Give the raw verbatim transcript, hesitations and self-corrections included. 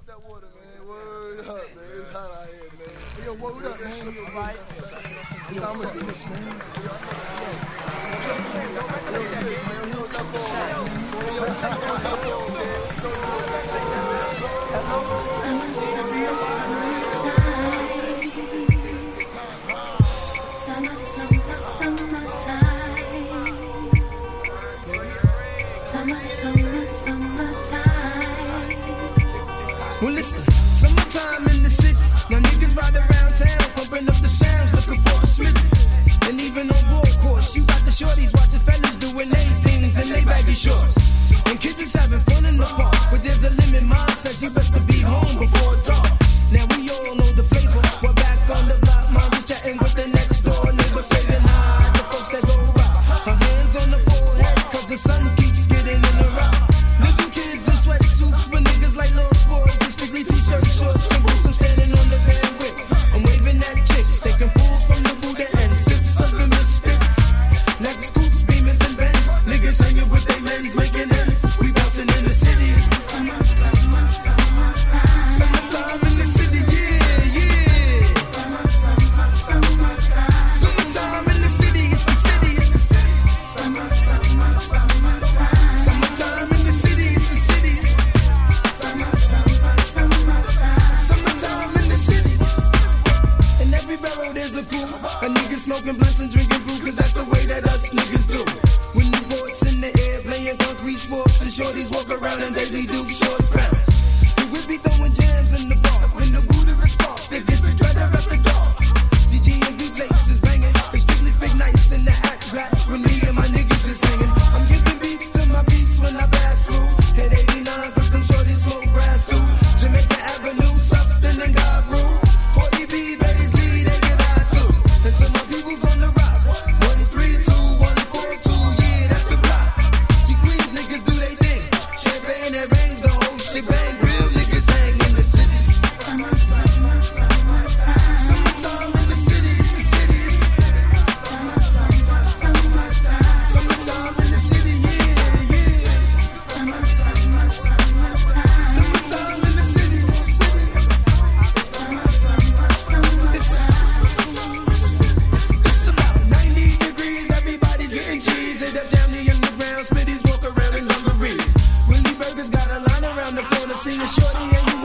that water, man. Word up, man. It's hot out here, man. Yo, word up, man. Right. Yo, how much this, man? Well, listen, summertime in the city. Now niggas ride around town, pumping up the sounds, looking for a slip. And even on board course, you got the shorties watching fellas doing they things in they baggy shorts. And kids is having fun in the park, but there's a limit. Mine says you best to be home before dark. Now we all know the flavor. We're back on the block, mom is chatting with the next door neighbor, saying hi. The folks that go by, her hands on the forehead, cause the sun keeps getting in the rock. Little kids in sweatsuits with niggas like little boys. Strictly t-shirt, shorts, and boots. I'm standing on the bandwidth. I'm waving at chicks, taking pulls from the Buddha and sips of the mystics. Like scoops, beamers, and Benz. Niggas hanging with their men's, making ends. We bouncing in the city. Summer, summer, summertime. Summertime in the city, yeah, yeah. Summer, summer, summertime. Summertime in the city, it's the city. It's the summer, summer, summertime. Summertime in the city, it's the city. Summer, summer. Summertime in the city. In every barrel there's a crew. A nigga smoking blunts and drinking brew, cause that's the way that us niggas do. When the boards in the air playing concrete sports, and shorties walk around and Daisy Duke shorts bounce. We be throwing jams in the bar. When the Buddha is sparked, it gets better at the guard. T G and V tapes is banging. They strictly speak nice in the act black. When me and my niggas is singing, I'm giving beats to my beats when I pass through. Hit eighty-nine cause them shorties smoke grass too. Jamaica Avenue, something and God brew. forty B, Baisley, they get high too. And so my people's on the rock. one three two, one four two, yeah, that's the block. See Queens niggas do they thing. Champagne that rings, the whole shit bang. Real niggas hang in the city. Summer, summer, summertime. Summertime in the city, it's the city. It's the summer, summer, summertime. Summertime in the city, yeah, yeah. Summer, summer, summertime. Summertime in the city, it's the city. Summer, summer, summertime. It's, it's about ninety degrees, everybody's getting cheese. Hit that down the underground, Smitties walk around in dungarees. Willie Burgers got a line around the corner, seeing shorty and you